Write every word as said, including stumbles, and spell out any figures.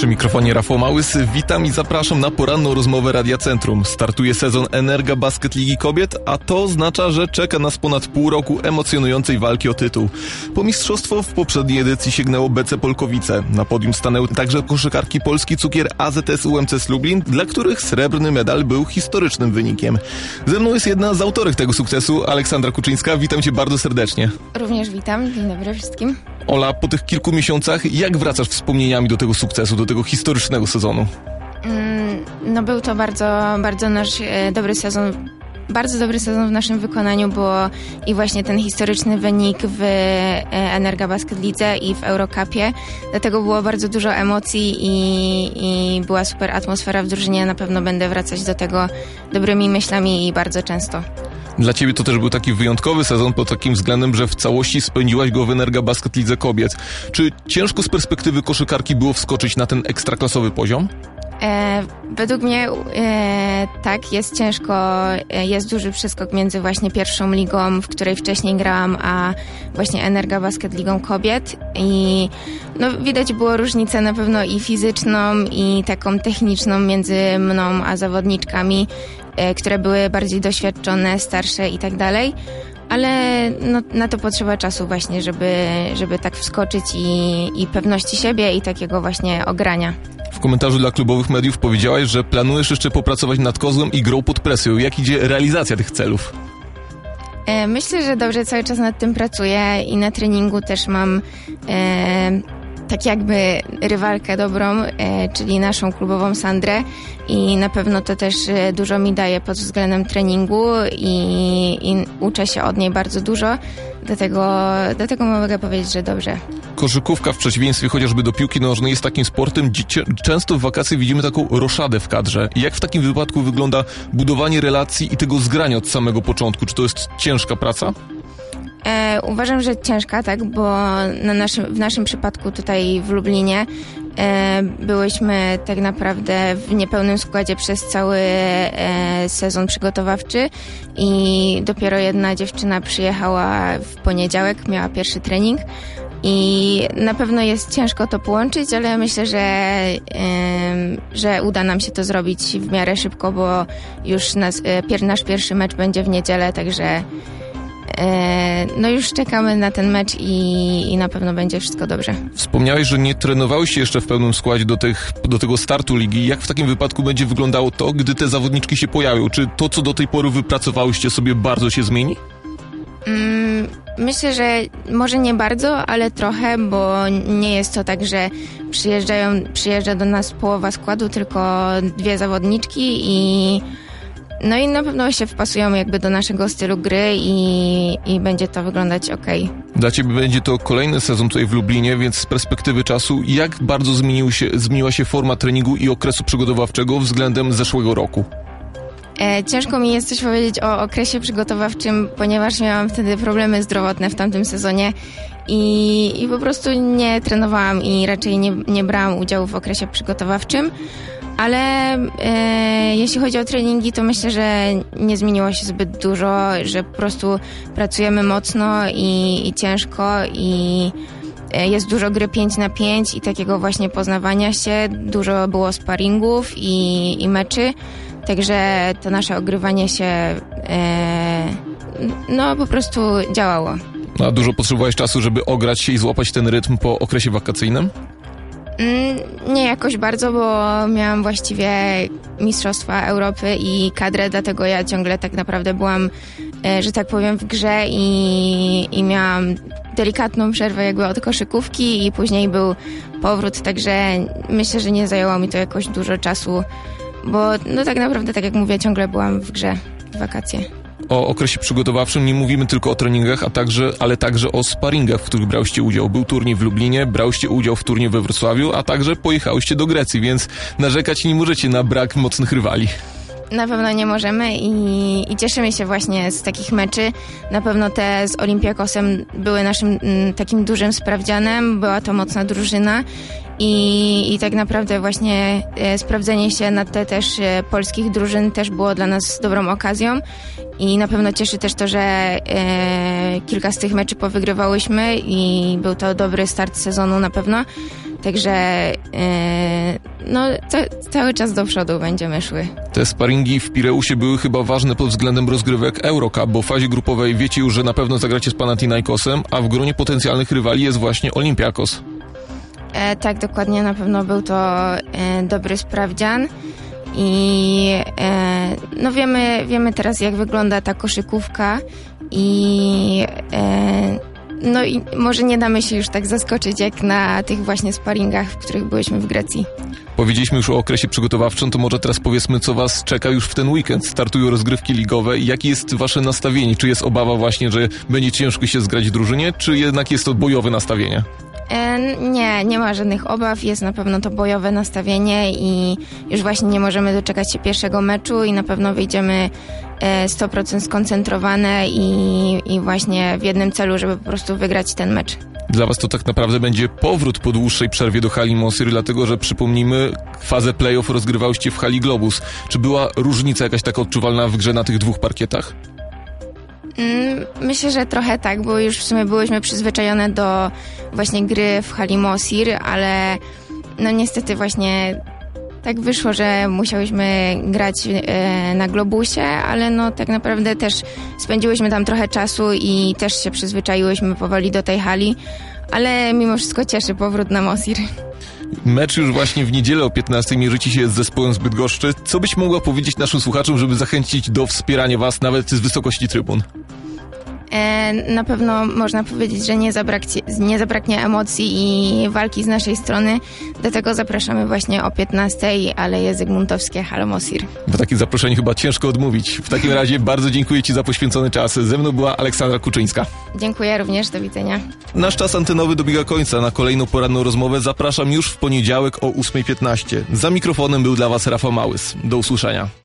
Przy mikrofonie Rafał Małys, witam i zapraszam na poranną rozmowę Radia Centrum. Startuje sezon Energa Basket Ligi Kobiet, a to oznacza, że czeka nas ponad pół roku emocjonującej walki o tytuł. Po mistrzostwo w poprzedniej edycji sięgnęło B C Polkowice. Na podium stanęły także koszykarki Polski Cukier A Z S U M C Lublin, dla których srebrny medal był historycznym wynikiem. Ze mną jest jedna z autorek tego sukcesu, Aleksandra Kuczyńska. Witam Cię bardzo serdecznie. Również witam. Dzień dobry wszystkim. Ola, po tych kilku miesiącach, jak wracasz wspomnieniami do tego sukcesu, do tego historycznego sezonu? Mm, no był to bardzo, bardzo nasz e, dobry sezon. Bardzo dobry sezon w naszym wykonaniu, bo i właśnie ten historyczny wynik w Energa Basket Lidze i w Eurocupie. Dlatego było bardzo dużo emocji i, i była super atmosfera w drużynie. Na pewno będę wracać do tego dobrymi myślami i bardzo często. Dla Ciebie to też był taki wyjątkowy sezon pod takim względem, że w całości spędziłaś go w Energa Basket Lidze Kobiet. Czy ciężko z perspektywy koszykarki było wskoczyć na ten ekstraklasowy poziom? E, według mnie e, tak, jest ciężko, e, jest duży przeskok między właśnie pierwszą ligą, w której wcześniej grałam, a właśnie Energa Basket Ligą Kobiet i no, widać było różnicę na pewno i fizyczną, i taką techniczną między mną a zawodniczkami, e, które były bardziej doświadczone, starsze i tak dalej. Ale no, na to potrzeba czasu właśnie, żeby, żeby tak wskoczyć i, i pewności siebie i takiego właśnie ogrania. W komentarzu dla klubowych mediów powiedziałaś, że planujesz jeszcze popracować nad kozłem i grą pod presją. Jak idzie realizacja tych celów? E, myślę, że dobrze cały czas nad tym pracuję i na treningu też mam e, tak jakby rywalkę dobrą, e, czyli naszą klubową Sandrę i na pewno to też e, dużo mi daje pod względem treningu i, i uczę się od niej bardzo dużo, dlatego, dlatego mogę powiedzieć, że dobrze. Koszykówka w przeciwieństwie chociażby do piłki nożnej jest takim sportem, gdzie często w wakacje widzimy taką roszadę w kadrze. Jak w takim wypadku wygląda budowanie relacji i tego zgrania od samego początku? Czy to jest ciężka praca? E, uważam, że ciężka, tak, bo na naszym, w naszym przypadku tutaj w Lublinie e, byłyśmy tak naprawdę w niepełnym składzie przez cały e, sezon przygotowawczy i dopiero jedna dziewczyna przyjechała w poniedziałek, miała pierwszy trening i na pewno jest ciężko to połączyć, ale myślę, że, e, że uda nam się to zrobić w miarę szybko, bo już nas, e, pier, nasz pierwszy mecz będzie w niedzielę, także no już czekamy na ten mecz i, i na pewno będzie wszystko dobrze. Wspomniałeś, że nie trenowałeś się jeszcze w pełnym składzie do, tych, do tego startu ligi. Jak w takim wypadku będzie wyglądało to, gdy te zawodniczki się pojawią? Czy to, co do tej pory wypracowałyście sobie, bardzo się zmieni? Mm, myślę, że może nie bardzo, ale trochę, bo nie jest to tak, że przyjeżdżają, przyjeżdża do nas połowa składu, tylko dwie zawodniczki i no i na pewno się wpasują jakby do naszego stylu gry i, i będzie to wyglądać okej. Dla Ciebie będzie to kolejny sezon tutaj w Lublinie, więc z perspektywy czasu, jak bardzo zmienił się, zmieniła się forma treningu i okresu przygotowawczego względem zeszłego roku? E, ciężko mi jest coś powiedzieć o okresie przygotowawczym, ponieważ miałam wtedy problemy zdrowotne w tamtym sezonie i, i po prostu nie trenowałam i raczej nie, nie brałam udziału w okresie przygotowawczym. Ale e, jeśli chodzi o treningi, to myślę, że nie zmieniło się zbyt dużo, że po prostu pracujemy mocno i, i ciężko i e, jest dużo gry pięć na pięć i takiego właśnie poznawania się, dużo było sparingów i, i meczy, także to nasze ogrywanie się e, no po prostu działało. A dużo potrzebowałeś czasu, żeby ograć się i złapać ten rytm po okresie wakacyjnym? Nie jakoś bardzo, bo miałam właściwie Mistrzostwa Europy i kadrę, dlatego ja ciągle tak naprawdę byłam, że tak powiem, w grze i, i miałam delikatną przerwę jakby od koszykówki i później był powrót, także myślę, że nie zajęło mi to jakoś dużo czasu, bo no tak naprawdę, tak jak mówię, ciągle byłam w grze w wakacje. O okresie przygotowawczym nie mówimy tylko o treningach, a także, ale także o sparingach, w których brałyście udział. Był turniej w Lublinie, brałyście udział w turnieju we Wrocławiu, a także pojechałyście do Grecji, więc narzekać nie możecie na brak mocnych rywali. Na pewno nie możemy i, i cieszymy się właśnie z takich meczy. Na pewno te z Olympiakosem były naszym m, takim dużym sprawdzianem, była to mocna drużyna i, i tak naprawdę właśnie e, sprawdzenie się na te też e, polskich drużyn też było dla nas dobrą okazją i na pewno cieszy też to, że e, kilka z tych meczy powygrywałyśmy i był to dobry start sezonu na pewno. Także yy, no, ca- cały czas do przodu będziemy szły. Te sparingi w Pireusie były chyba ważne pod względem rozgrywek Eurocup, bo w fazie grupowej wiecie już, że na pewno zagracie z Panathinaikosem, a w gronie potencjalnych rywali jest właśnie Olympiakos. E, tak, dokładnie, na pewno był to e, dobry sprawdzian i e, no wiemy, wiemy teraz, jak wygląda ta koszykówka i e, no i może nie damy się już tak zaskoczyć jak na tych właśnie sparingach, w których byliśmy w Grecji. Powiedzieliśmy już o okresie przygotowawczym, to może teraz powiedzmy, co was czeka już w ten weekend. Startują rozgrywki ligowe i jakie jest wasze nastawienie? Czy jest obawa właśnie, że będzie ciężko się zgrać w drużynie, czy jednak jest to bojowe nastawienie? E, nie, nie ma żadnych obaw, jest na pewno to bojowe nastawienie i już właśnie nie możemy doczekać się pierwszego meczu i na pewno wyjdziemy e, sto procent skoncentrowane i, i właśnie w jednym celu, żeby po prostu wygrać ten mecz. Dla was to tak naprawdę będzie powrót po dłuższej przerwie do hali Mosyr, dlatego że przypomnijmy, fazę play-off rozgrywałyście w hali Globus. Czy była różnica jakaś taka odczuwalna w grze na tych dwóch parkietach? Myślę, że trochę tak, bo już w sumie byłyśmy przyzwyczajone do właśnie gry w hali Mosyr, ale no niestety właśnie tak wyszło, że musiałyśmy grać e, na Globusie, ale no tak naprawdę też spędziłyśmy tam trochę czasu i też się przyzwyczaiłyśmy powoli do tej hali, ale mimo wszystko cieszy powrót na Mosyr. Mecz już właśnie w niedzielę o piętnastej mierzycie się z zespołem z Bydgoszczy. Co byś mogła powiedzieć naszym słuchaczom, żeby zachęcić do wspierania was nawet z wysokości trybun? E, na pewno można powiedzieć, że nie, zabrakcie, nie zabraknie emocji i walki z naszej strony. Do tego zapraszamy właśnie o piętnastej, Aleje Zygmuntowskie, Hala Mosyr. Bo takie zaproszenie chyba ciężko odmówić. W takim razie bardzo dziękuję ci za poświęcony czas. Ze mną była Aleksandra Kuczyńska. Dziękuję również, do widzenia. Nasz czas antenowy dobiega końca. Na kolejną poranną rozmowę zapraszam już w poniedziałek o ósma piętnaście. Za mikrofonem był dla was Rafał Małys. Do usłyszenia.